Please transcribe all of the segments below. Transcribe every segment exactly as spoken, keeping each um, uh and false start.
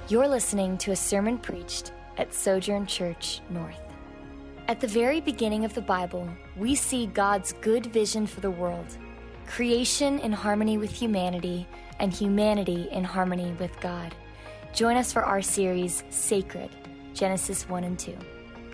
You're listening to a sermon preached at Sojourn Church North. At the very beginning of the Bible, we see God's good vision for the world, creation in harmony with humanity, and humanity in harmony with God. Join us for our series, Sacred, Genesis one and two.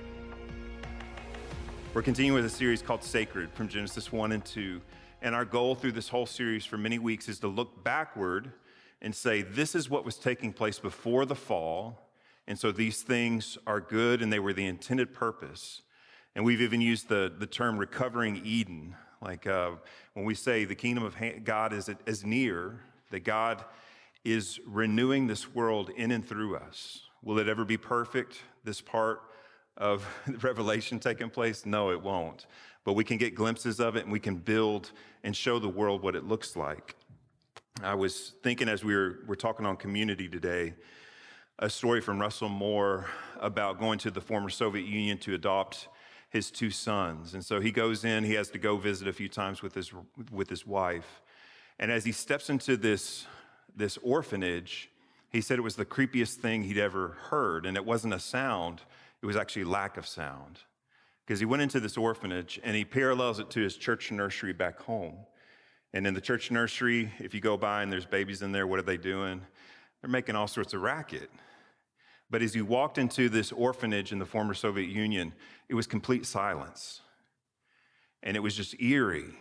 We're continuing with a series called Sacred from Genesis one and two, and our goal through this whole series for many weeks is to look backward and say, this is what was taking place before the fall, and so these things are good and they were the intended purpose. And we've even used the, the term recovering Eden, like uh, when we say the kingdom of God is, is near, that God is renewing this world in and through us. Will it ever be perfect, this part of Revelation taking place? No, it won't. But we can get glimpses of it and we can build and show the world what it looks like. I was thinking as we were, were talking on community today, a story from Russell Moore about going to the former Soviet Union to adopt his two sons. And so he goes in, he has to go visit a few times with his, with his wife. And as he steps into this, this orphanage, he said it was the creepiest thing he'd ever heard. And it wasn't a sound, it was actually lack of sound. Because he went into this orphanage and he parallels it to his church nursery back home. And in the church nursery, if you go by and there's babies in there, what are they doing? They're making all sorts of racket. But as you walked into this orphanage in the former Soviet Union, it was complete silence. And it was just eerie.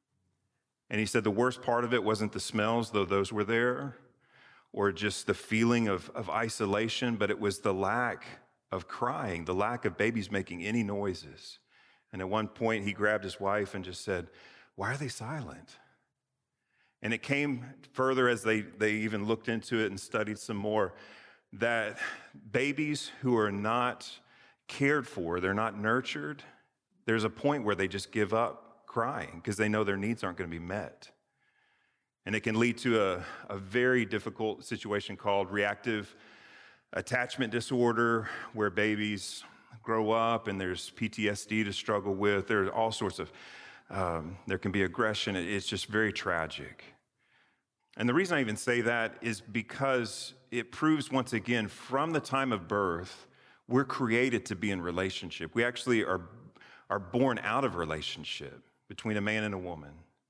And he said the worst part of it wasn't the smells, though those were there, or just the feeling of, of isolation, but it was the lack of crying, the lack of babies making any noises. And at one point, he grabbed his wife and just said, "Why are they silent?" And it came further as they, they even looked into it and studied some more, that babies who are not cared for, they're not nurtured, there's a point where they just give up crying because they know their needs aren't going to be met. And it can lead to a, a very difficult situation called reactive attachment disorder, where babies grow up and there's P T S D to struggle with. There's all sorts of, um, there can be aggression. It's just very tragic. And the reason I even say that is because it proves once again, from the time of birth, we're created to be in relationship. We actually are, are born out of relationship between a man and a woman.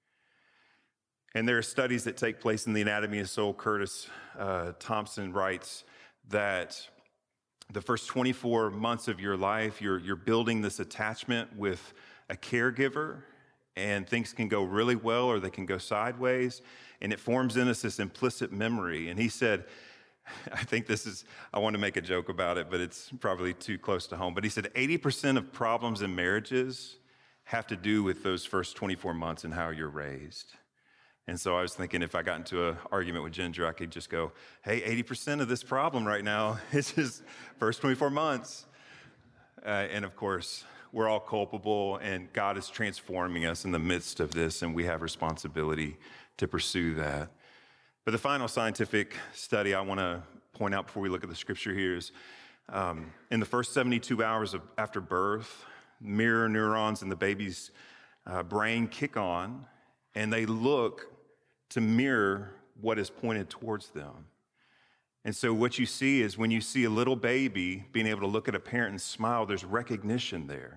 And there are studies that take place in the anatomy of soul. Curtis uh, Thompson writes that the first twenty-four months of your life, you're, you're building this attachment with a caregiver, and things can go really well or they can go sideways, and it forms in us this implicit memory. And he said, I think this is, I want to make a joke about it, but it's probably too close to home. But he said eighty percent of problems in marriages have to do with those first twenty-four months and how you're raised. And so I was thinking if I got into an argument with Ginger, I could just go, hey, eighty percent of this problem right now is just first twenty-four months. Uh, and of course, we're all culpable, and God is transforming us in the midst of this, and we have responsibility to pursue that. But the final scientific study I want to point out before we look at the scripture here is um, in the first seventy-two hours of, after birth, mirror neurons in the baby's uh, brain kick on, and they look to mirror what is pointed towards them. And so what you see is when you see a little baby being able to look at a parent and smile, there's recognition there.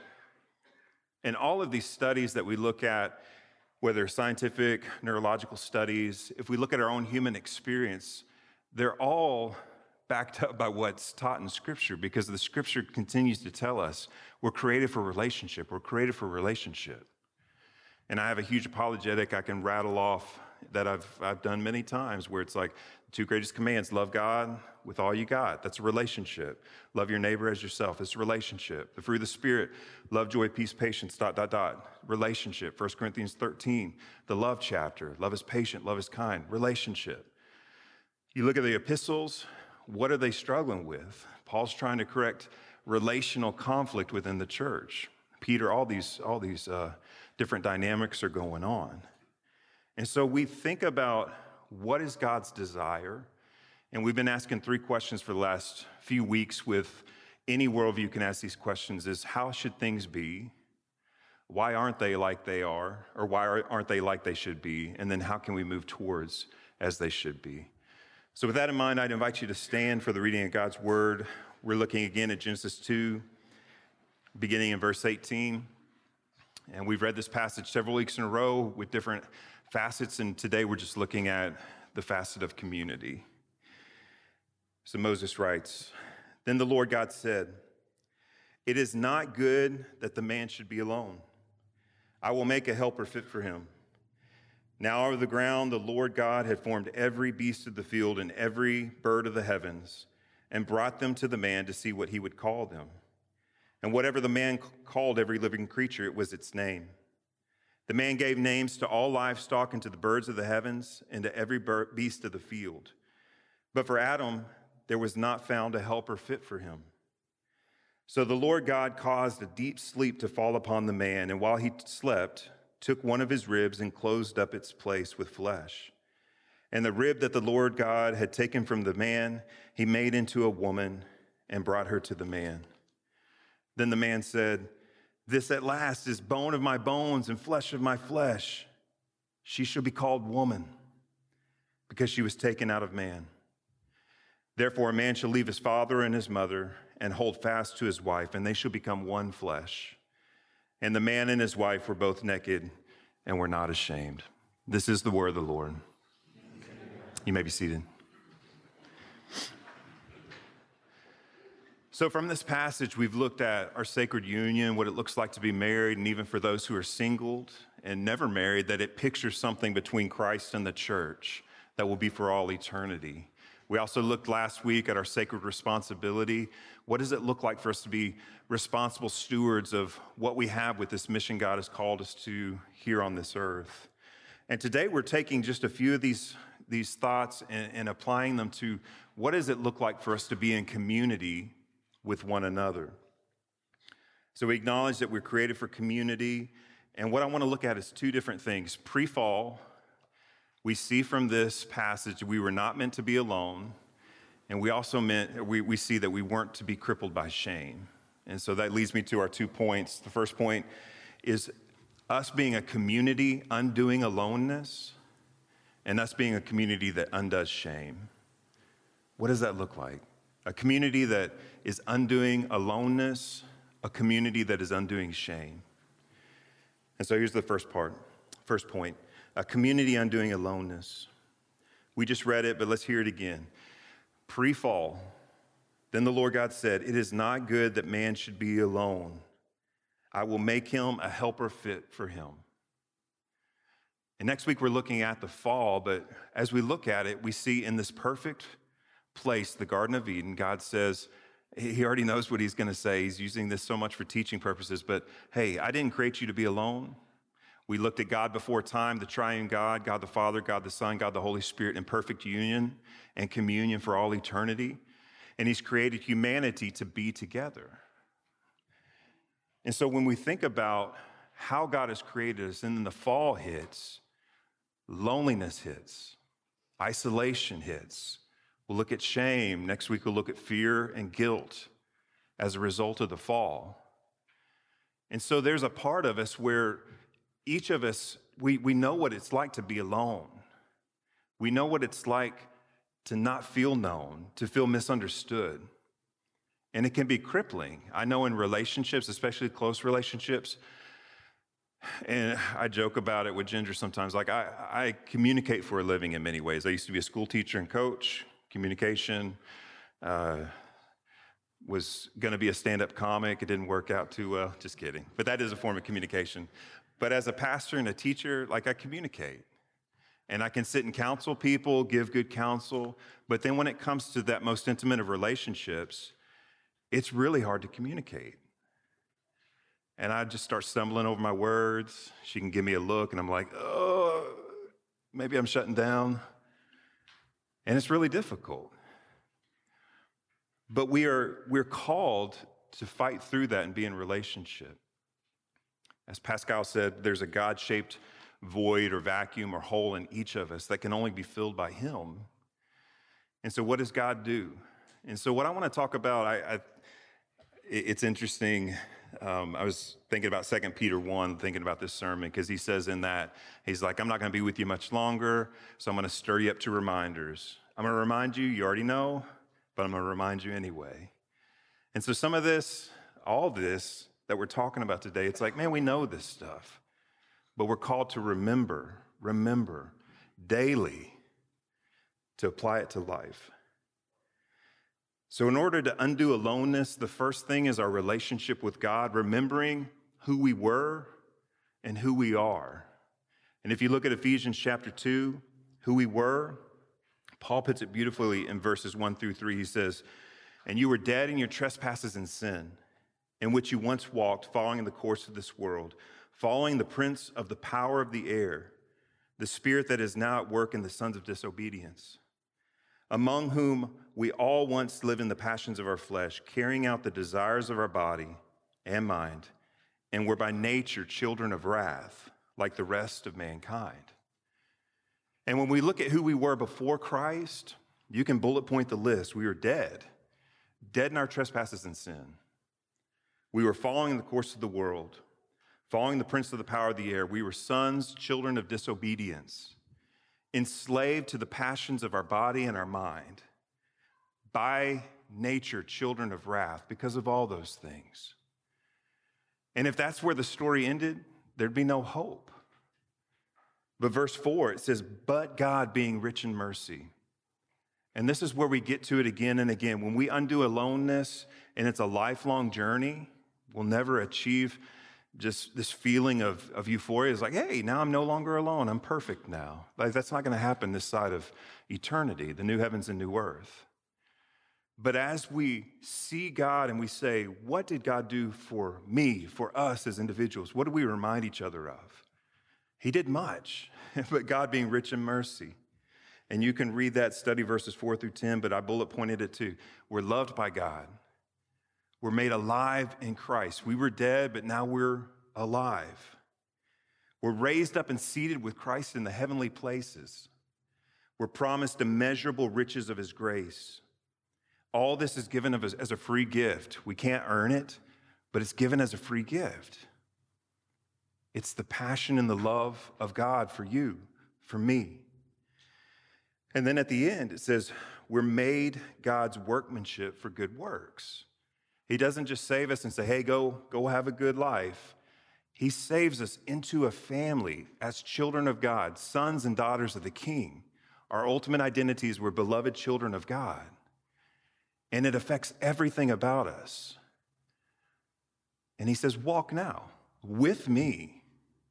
And all of these studies that we look at, whether scientific, neurological studies, if we look at our own human experience, they're all backed up by what's taught in Scripture, because the Scripture continues to tell us we're created for relationship. We're created for relationship. And I have a huge apologetic I can rattle off that I've I've done many times, where it's like the two greatest commands: love God with all you got. That's a relationship. Love your neighbor as yourself. It's a relationship. The fruit of the Spirit: love, joy, peace, patience, dot, dot, dot. Relationship. First Corinthians thirteen, the love chapter. Love is patient, love is kind. Relationship. You look at the epistles, what are they struggling with? Paul's trying to correct relational conflict within the church. Peter, all these, all these uh, different dynamics are going on. And so we think about what is God's desire, and we've been asking three questions for the last few weeks. With any worldview can ask these questions: is how should things be? Why aren't they like they are? Or why aren't they like they should be? And then how can we move towards as they should be? So with that in mind, I'd invite you to stand for the reading of God's word. We're looking again at Genesis two, beginning in verse eighteen. And we've read this passage several weeks in a row with different facets, and today we're just looking at the facet of community. So Moses writes, "Then the Lord God said, 'It is not good that the man should be alone. I will make a helper fit for him.' Now out of the ground the Lord God had formed every beast of the field and every bird of the heavens, and brought them to the man to see what he would call them. And whatever the man called every living creature, it was its name. The man gave names to all livestock and to the birds of the heavens and to every beast of the field. But for Adam there was not found a helper fit for him. So the Lord God caused a deep sleep to fall upon the man, and while he slept, took one of his ribs and closed up its place with flesh. And the rib that the Lord God had taken from the man, he made into a woman and brought her to the man. Then the man said, 'This at last is bone of my bones and flesh of my flesh. She shall be called woman, because she was taken out of man. Therefore a man shall leave his father and his mother and hold fast to his wife, and they shall become one flesh. And the man and his wife were both naked and were not ashamed.'" This is the word of the Lord. You may be seated. So from this passage, we've looked at our sacred union, what it looks like to be married, and even for those who are singled and never married, that it pictures something between Christ and the church that will be for all eternity. We also looked last week at our sacred responsibility. What does it look like for us to be responsible stewards of what we have with this mission God has called us to here on this earth? And today we're taking just a few of these, these thoughts and, and applying them to what does it look like for us to be in community with one another. So we acknowledge that we're created for community. And what I want to look at is two different things. Pre-fall, we see from this passage we were not meant to be alone, and we also meant we, we see that we weren't to be crippled by shame. And so that leads me to our two points. The first point is us being a community undoing aloneness, and us being a community that undoes shame. What does that look like? A community that is undoing aloneness, a community that is undoing shame. And so here's the first part, first point. A community undoing aloneness. We just read it, but let's hear it again. Pre-fall, then the Lord God said, "It is not good that man should be alone. I will make him a helper fit for him." And next week we're looking at the fall, but as we look at it, we see in this perfect place, the Garden of Eden, God says, he already knows what he's going to say. He's using this so much for teaching purposes, but hey, I didn't create you to be alone. We looked at God before time, the triune God, God the Father, God the Son, God the Holy Spirit in perfect union and communion for all eternity. And he's created humanity to be together. And so when we think about how God has created us, and then the fall hits, loneliness hits, isolation hits. We'll look at shame. Next week we'll look at fear and guilt as a result of the fall. And so there's a part of us where each of us, we, we know what it's like to be alone. We know what it's like to not feel known, to feel misunderstood. And it can be crippling. I know in relationships, especially close relationships, and I joke about it with Ginger sometimes, like I, I communicate for a living in many ways. I used to be a school teacher and coach, communication, uh, was gonna be a stand-up comic. It didn't work out too well, just kidding. But that is a form of communication. But as a pastor and a teacher, like I communicate. And I can sit and counsel people, give good counsel. But then when it comes to that most intimate of relationships, it's really hard to communicate. And I just start stumbling over my words. She can give me a look, and I'm like, oh, maybe I'm shutting down. And it's really difficult. But we are, we're called to fight through that and be in relationship. As Pascal said, there's a God-shaped void or vacuum or hole in each of us that can only be filled by him. And so what does God do? And so what I want to talk about, I, I it's interesting. Um, I was thinking about Second Peter one, thinking about this sermon, because he says in that, he's like, I'm not going to be with you much longer, so I'm going to stir you up to reminders I'm going to remind you, you already know, but I'm going to remind you anyway. And so some of this, all this that we're talking about today, it's like, man, we know this stuff, but we're called to remember, remember daily to apply it to life. So in order to undo aloneness, the first thing is our relationship with God, remembering who we were and who we are. And if you look at Ephesians chapter two, who we were, Paul puts it beautifully in verses one through three. He says, and you were dead in your trespasses and sin, in which you once walked, following in the course of this world, following the prince of the power of the air, the spirit that is now at work in the sons of disobedience, among whom we all once lived in the passions of our flesh, carrying out the desires of our body and mind, and were by nature children of wrath, like the rest of mankind. And when we look at who we were before Christ, you can bullet point the list. We were dead, dead in our trespasses and sin. We were following the course of the world, following the prince of the power of the air. We were sons, children of disobedience, enslaved to the passions of our body and our mind, by nature children of wrath because of all those things. And if that's where the story ended, there'd be no hope. But verse four, it says, but God being rich in mercy. And this is where we get to it again and again. When we undo aloneness and it's a lifelong journey, we'll never achieve just this feeling of, of euphoria. It's like, hey, now I'm no longer alone. I'm perfect now. Like, that's not going to happen this side of eternity, the new heavens and new earth. But as we see God and we say, what did God do for me, for us as individuals? What do we remind each other of? He did much, but God being rich in mercy. And you can read that, study verses four through ten, but I bullet pointed it too. We're loved by God. We're made alive in Christ. We were dead, but now we're alive. We're raised up and seated with Christ in the heavenly places. We're promised immeasurable riches of his grace. All this is given of us as a free gift. We can't earn it, but it's given as a free gift. It's the passion and the love of God for you, for me. And then at the end, it says, we're made God's workmanship for good works. He doesn't just save us and say, hey, go, go have a good life. He saves us into a family as children of God, sons and daughters of the King. Our ultimate identity is we're beloved children of God. And it affects everything about us. And he says, walk now with me.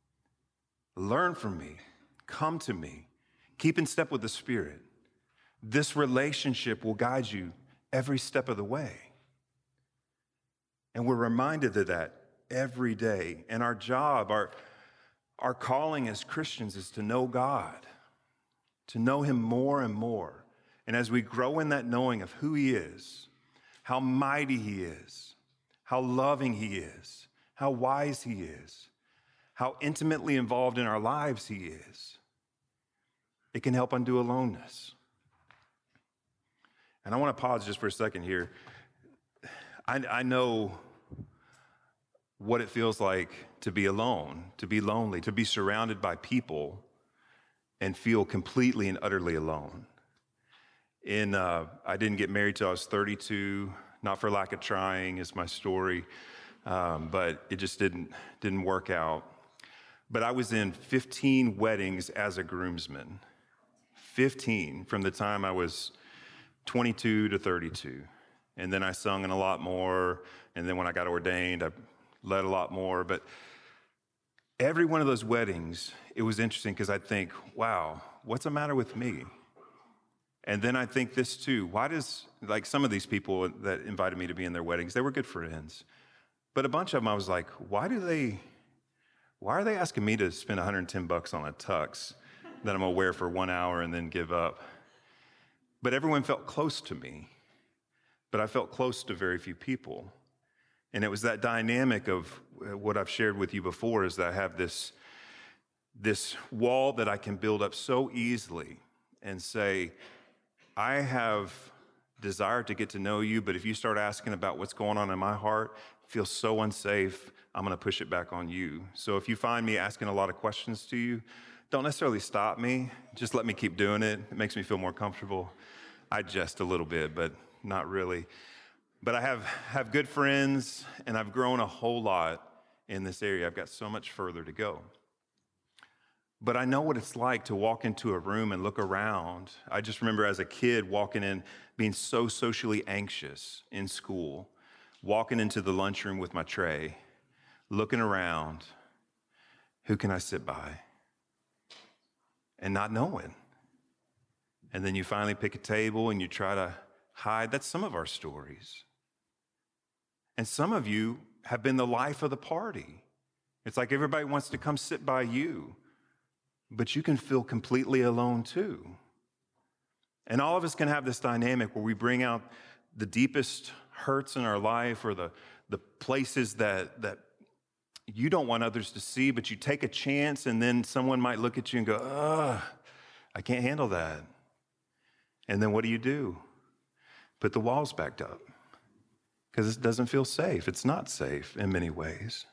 Learn from me. Come to me. Keep in step with the Spirit. This relationship will guide you every step of the way. And we're reminded of that every day. And our job, our, our calling as Christians is to know God, to know him more and more. And as we grow in that knowing of who he is, how mighty he is, how loving he is, how wise he is, how intimately involved in our lives he is, it can help undo aloneness. And I want to pause just for a second here. I, I know what it feels like to be alone, to be lonely, to be surrounded by people and feel completely and utterly alone. In, uh, I didn't get married till I was thirty-two, not for lack of trying is my story, um, but it just didn't, didn't work out. But I was in fifteen weddings as a groomsman, fifteen from the time I was twenty-two to thirty-two. And then I sung in a lot more, and then when I got ordained, I led a lot more. But every one of those weddings, it was interesting because I'd think, wow, what's the matter with me? And then I think this too, why does, like some of these people that invited me to be in their weddings, they were good friends. But a bunch of them, I was like, why do they, why are they asking me to spend one hundred ten bucks on a tux that I'm gonna wear for one hour and then give up? But everyone felt close to me, but I felt close to very few people. And it was that dynamic of what I've shared with you before, is that I have this, this wall that I can build up so easily and say, I have desire to get to know you, but if you start asking about what's going on in my heart, it feels so unsafe, I'm gonna push it back on you. So if you find me asking a lot of questions to you, don't necessarily stop me. Just let me keep doing it. It makes me feel more comfortable. I jest a little bit, but not really. But I have, have good friends, and I've grown a whole lot in this area. I've got so much further to go. But I know what it's like to walk into a room and look around. I just remember as a kid walking in, being so socially anxious in school, walking into the lunchroom with my tray, looking around, who can I sit by? And not knowing. And then you finally pick a table and you try to hide. That's some of our stories. And some of you have been the life of the party. It's like everybody wants to come sit by you, but you can feel completely alone too. And all of us can have this dynamic where we bring out the deepest hurts in our life or the, the places that, that you don't want others to see, but you take a chance and then someone might look at you and go, ugh, I can't handle that. And then what do you do? Put the walls back up because it doesn't feel safe. It's not safe in many ways.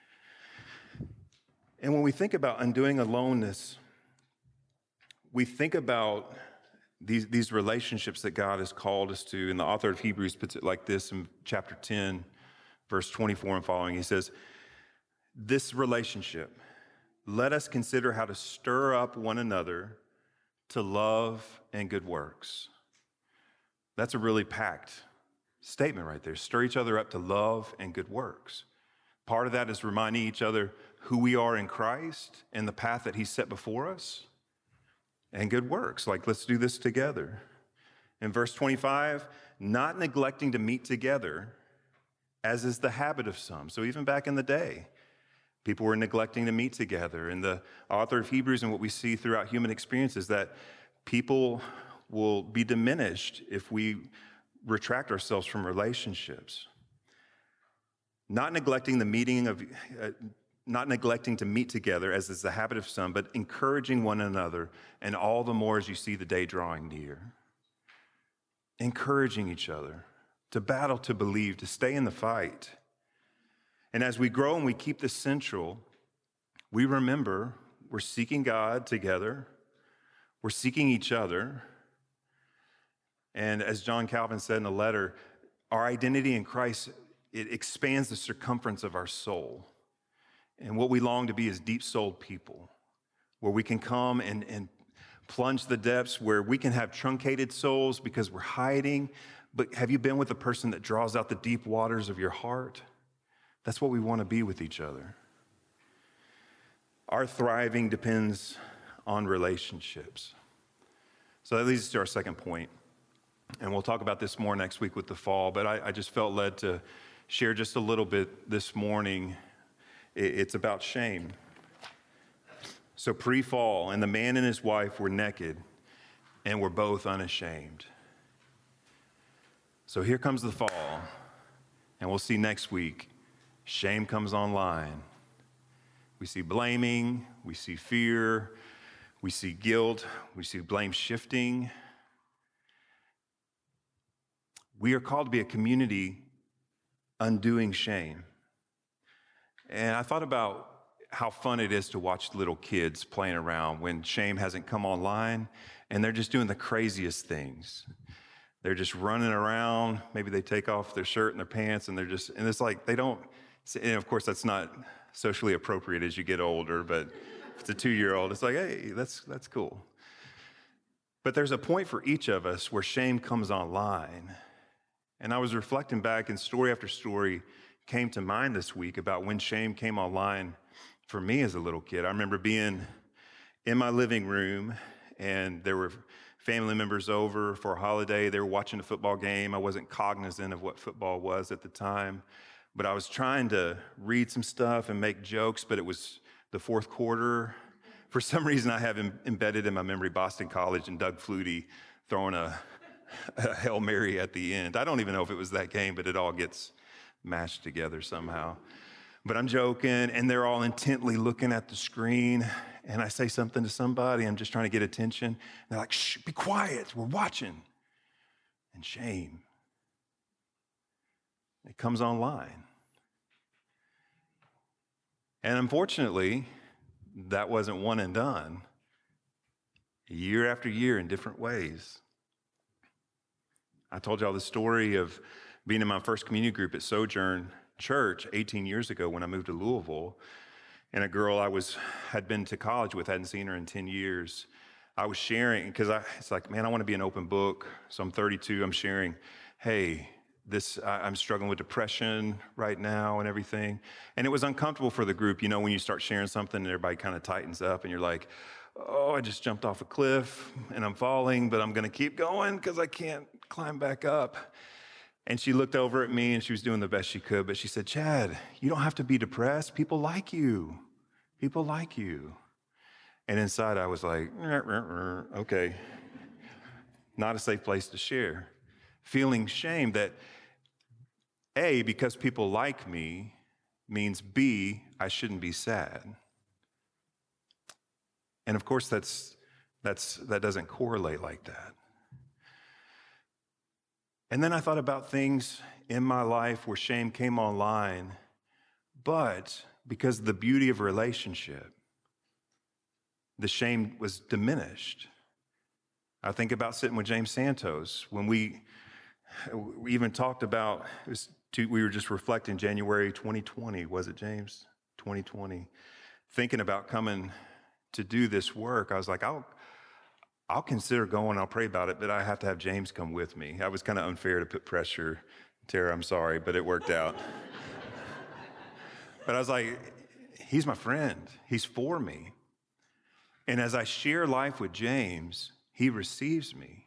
And when we think about undoing aloneness, we think about these, these relationships that God has called us to. And the author of Hebrews puts it like this in chapter ten, verse twenty-four and following. He says, this relationship, let us consider how to stir up one another to love and good works. That's a really packed statement right there. Stir each other up to love and good works. Part of that is reminding each other who we are in Christ and the path that He set before us, and good works. Like, let's do this together. In verse twenty-five, not neglecting to meet together, as is the habit of some. So even back in the day, people were neglecting to meet together. And the author of Hebrews and what we see throughout human experience is that people will be diminished if we retract ourselves from relationships. Not neglecting the meeting of, uh, not neglecting to meet together, as is the habit of some, but encouraging one another, and all the more as you see the day drawing near. Encouraging each other to battle, to believe, to stay in the fight. And as we grow and we keep this central, we remember we're seeking God together, we're seeking each other, and as John Calvin said in a letter, our identity in Christ, it expands the circumference of our soul. And what we long to be is deep-souled people, where we can come and, and plunge the depths, where we can have truncated souls because we're hiding. But have you been with a person that draws out the deep waters of your heart? That's what we want to be with each other. Our thriving depends on relationships. So that leads us to our second point. And we'll talk about this more next week with the fall, but I, I just felt led to share just a little bit this morning. It's about shame. So pre-fall, and the man and his wife were naked and were both unashamed. So here comes the fall, and we'll see next week, shame comes online. We see blaming, we see fear, we see guilt, we see blame shifting. We are called to be a community undoing shame. And I thought about how fun it is to watch little kids playing around when shame hasn't come online, and they're just doing the craziest things. They're just running around. Maybe they take off their shirt and their pants, and they're just, and it's like they don't, and of course that's not socially appropriate as you get older, but if it's a two-year-old, it's like, hey, that's that's cool. But there's a point for each of us where shame comes online. And I was reflecting back, and story after story came to mind this week about when shame came online for me as a little kid. I remember being in my living room, and there were family members over for a holiday. They were watching a football game. I wasn't cognizant of what football was at the time, but I was trying to read some stuff and make jokes, but it was the fourth quarter. For some reason, I have em- embedded in my memory Boston College and Doug Flutie throwing a a Hail Mary at the end. I don't even know if it was that game, but it all gets mashed together somehow. But I'm joking, and they're all intently looking at the screen, and I say something to somebody. I'm just trying to get attention. And they're like, shh, be quiet. We're watching. And shame. It comes online. And unfortunately, that wasn't one and done. year after year in different ways. I told y'all the story of being in my first community group at Sojourn Church eighteen years ago when I moved to Louisville, and a girl I was had been to college with, hadn't seen her in ten years. I was sharing, because I it's like, man, I want to be an open book. So I'm thirty-two, I'm sharing, hey, this I, I'm struggling with depression right now and everything. And it was uncomfortable for the group, you know, when you start sharing something and everybody kind of tightens up and you're like, oh, I just jumped off a cliff and I'm falling, but I'm going to keep going because I can't climb back up. And she looked over at me and she was doing the best she could, but she said, Chad, you don't have to be depressed. People like you. People like you. And inside I was like, okay, not a safe place to share. Feeling shame that A, because people like me, means B, I shouldn't be sad. And of course, that's that's that doesn't correlate like that. And then I thought about things in my life where shame came online, but because of the beauty of a relationship, the shame was diminished. I think about sitting with James Santos when we, we even talked about, it was two, we were just reflecting January twenty twenty, was it James? twenty twenty, thinking about coming to do this work. I was like, I'll, I'll consider going, I'll pray about it, but I have to have James come with me. I was kind of unfair to put pressure. Tara, I'm sorry, but it worked out. But I was like, he's my friend. He's for me. And as I share life with James, he receives me.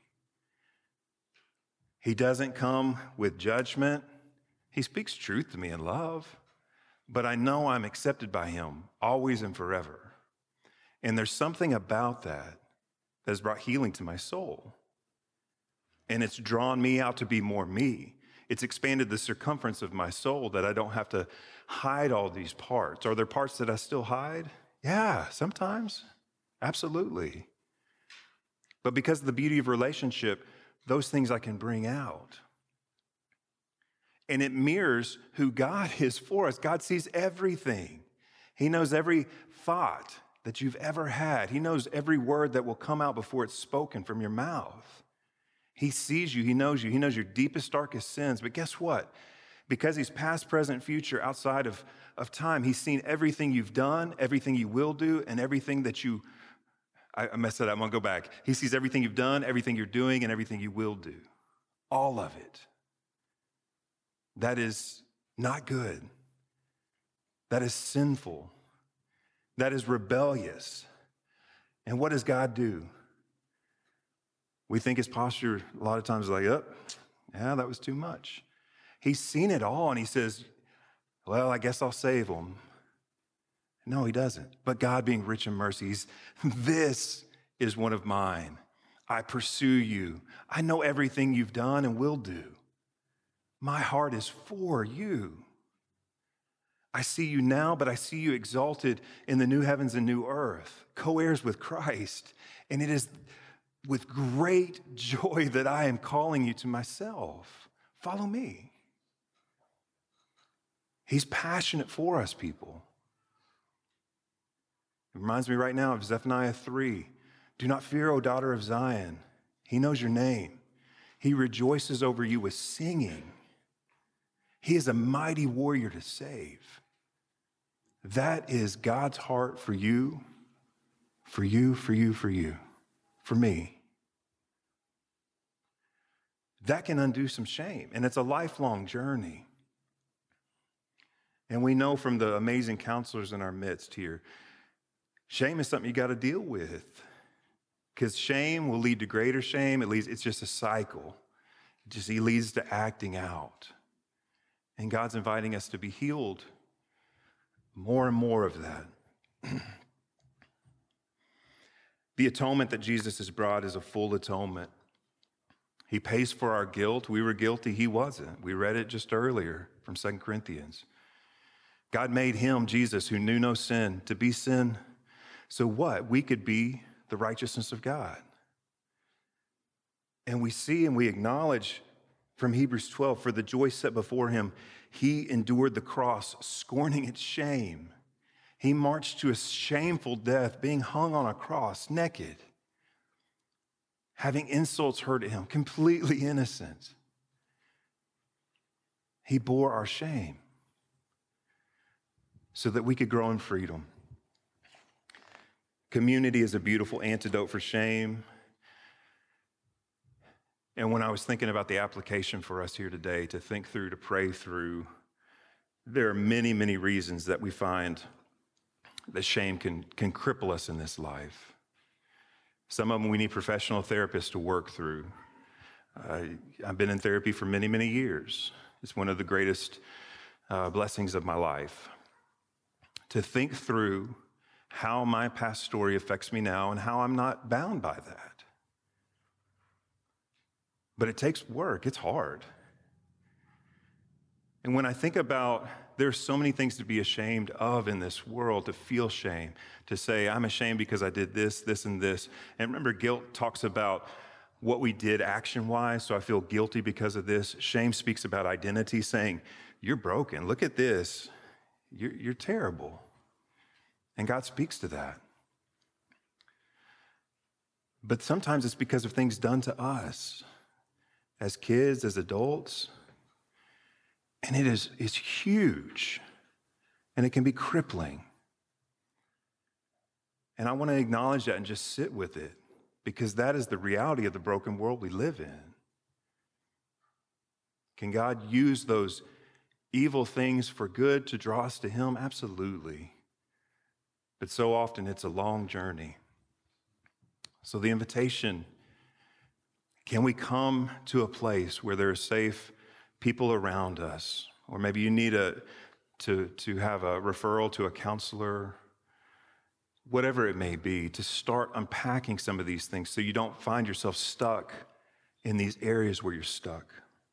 He doesn't come with judgment. He speaks truth to me in love, but I know I'm accepted by him always and forever. And there's something about that that has brought healing to my soul. And it's drawn me out to be more me. It's expanded the circumference of my soul that I don't have to hide all these parts. Are there parts that I still hide? Yeah, sometimes. Absolutely. But because of the beauty of relationship, those things I can bring out. And it mirrors who God is for us. God sees everything. He knows every thought that you've ever had. He knows every word that will come out before it's spoken from your mouth. He sees you. He knows you. He knows your deepest, darkest sins. But guess what? Because he's past, present, future, outside of, of time, he's seen everything you've done, everything you will do, and everything that you, I, I messed it up. I'm going to go back. He sees everything you've done, everything you're doing, and everything you will do. All of it. That is not good. That is sinful. That is rebellious. And what does God do? We think his posture a lot of times is like, oh, yeah, that was too much. He's seen it all and he says, well, I guess I'll save them. No, he doesn't. But God being rich in mercies, this is one of mine. I pursue you. I know everything you've done and will do. My heart is for you. I see you now, but I see you exalted in the new heavens and new earth, co-heirs with Christ. And it is with great joy that I am calling you to myself. Follow me. He's passionate for us, people. It reminds me right now of Zephaniah three. Do not fear, O daughter of Zion. He knows your name. He rejoices over you with singing. He is a mighty warrior to save. That is God's heart for you, for you, for you, for you, for me. That can undo some shame, and it's a lifelong journey. And we know from the amazing counselors in our midst here, shame is something you got to deal with, because shame will lead to greater shame. It leads, it's just a cycle. It just it leads to acting out. And God's inviting us to be healed. More and more of that. The atonement that Jesus has brought is a full atonement. He pays for our guilt. We were guilty. He wasn't. We read it just earlier from Second Corinthians. God made him, Jesus, who knew no sin, to be sin. So what? We could be the righteousness of God. And we see and we acknowledge from Hebrews twelve, for the joy set before him, he endured the cross, scorning its shame. He marched to a shameful death, being hung on a cross naked. having insults heard at him, completely innocent. He bore our shame so that we could grow in freedom. Community is a beautiful antidote for shame. And when I was thinking about the application for us here today, to think through, to pray through, there are many, many reasons that we find that shame can, can cripple us in this life. Some of them we need professional therapists to work through. Uh, I've been in therapy for many, many years. It's one of the greatest uh, blessings of my life. To think through how my past story affects me now and how I'm not bound by that. But it takes work. It's hard. And when I think about, there's so many things to be ashamed of in this world, to feel shame, to say, I'm ashamed because I did this, this, and this. And remember, guilt talks about what we did action-wise, so I feel guilty because of this. Shame speaks about identity, saying, you're broken. Look at this. You're, you're terrible. And God speaks to that. But sometimes it's because of things done to us as kids, as adults. And it is it's huge, and it can be crippling. And I want to acknowledge that and just sit with it, because that is the reality of the broken world we live in. Can God use those evil things for good to draw us to him? Absolutely. But so often it's a long journey. So the invitation, can we come to a place where there are safe people around us? Or maybe you need a, to, to have a referral to a counselor, whatever it may be, to start unpacking some of these things so you don't find yourself stuck in these areas where you're stuck.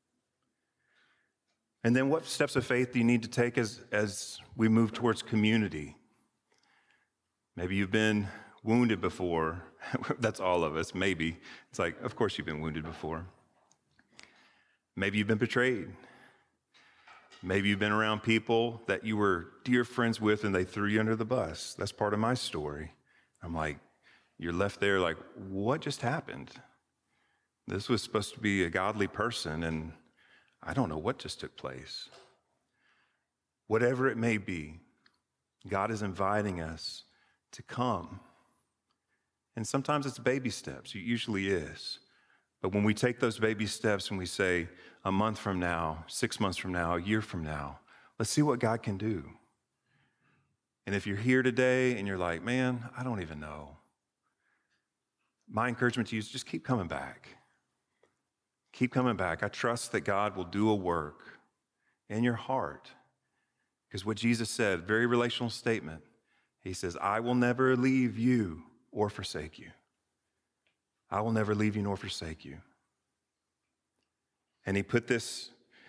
And then what steps of faith do you need to take as, as we move towards community? Maybe you've been wounded before. That's all of us, maybe. It's like, of course you've been wounded before. Maybe you've been betrayed. Maybe you've been around people that you were dear friends with and they threw you under the bus. That's part of my story. I'm like, you're left there like, what just happened? This was supposed to be a godly person, and I don't know what just took place. Whatever it may be, God is inviting us to come. And sometimes it's baby steps. It usually is. But when we take those baby steps and we say, a month from now, six months from now, a year from now, let's see what God can do. And if you're here today and you're like, man, I don't even know, my encouragement to you is just keep coming back. Keep coming back. I trust that God will do a work in your heart. Because what Jesus said, very relational statement, he says, I will never leave you or forsake you. I will never leave you nor forsake you. And he put this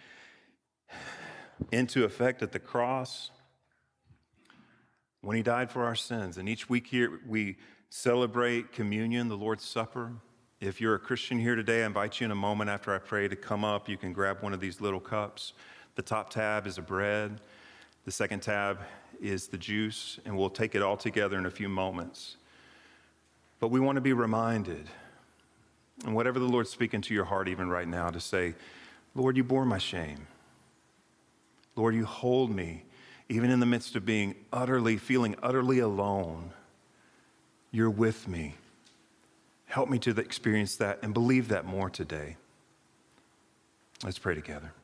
into effect at the cross when he died for our sins. And each week here we celebrate communion, the Lord's Supper. If you're a Christian here today, I invite you in a moment after I pray to come up. You can grab one of these little cups. The top tab is a bread. The second tab is the juice, and we'll take it all together in a few moments. But we want to be reminded, and whatever the Lord's speaking to your heart even right now, to say, Lord, you bore my shame. Lord, you hold me, even in the midst of being utterly, feeling utterly alone. You're with me. Help me to experience that and believe that more today. Let's pray together.